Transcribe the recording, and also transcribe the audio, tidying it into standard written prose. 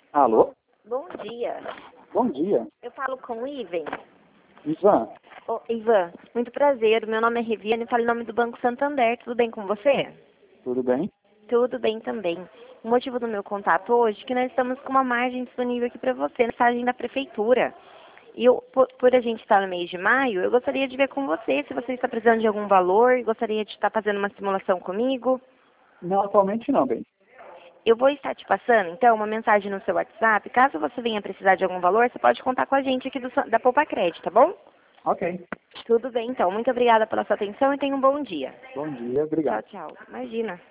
Alô? Bom dia. Bom dia. Eu falo com o Ivan. Ivan? Ivan, muito prazer. Meu nome é Riviane e falo em nome do Banco Santander. Tudo bem com você? Tudo bem? Tudo bem também. O motivo do meu contato hoje é que nós estamos com uma margem disponível aqui para você, na mensagem da Prefeitura. E por a gente estar no mês de maio, eu gostaria de ver com você se você está precisando de algum valor e gostaria de estar fazendo uma simulação comigo. Não, atualmente não, bem. Eu vou estar te passando, então, uma mensagem no seu WhatsApp. Caso você venha precisar de algum valor, você pode contar com a gente aqui da Poupa Crédito, tá bom? Ok. Tudo bem, então. Muito obrigada pela sua atenção e tenha um bom dia. Bom dia, Tchau, obrigado. tchau. Imagina.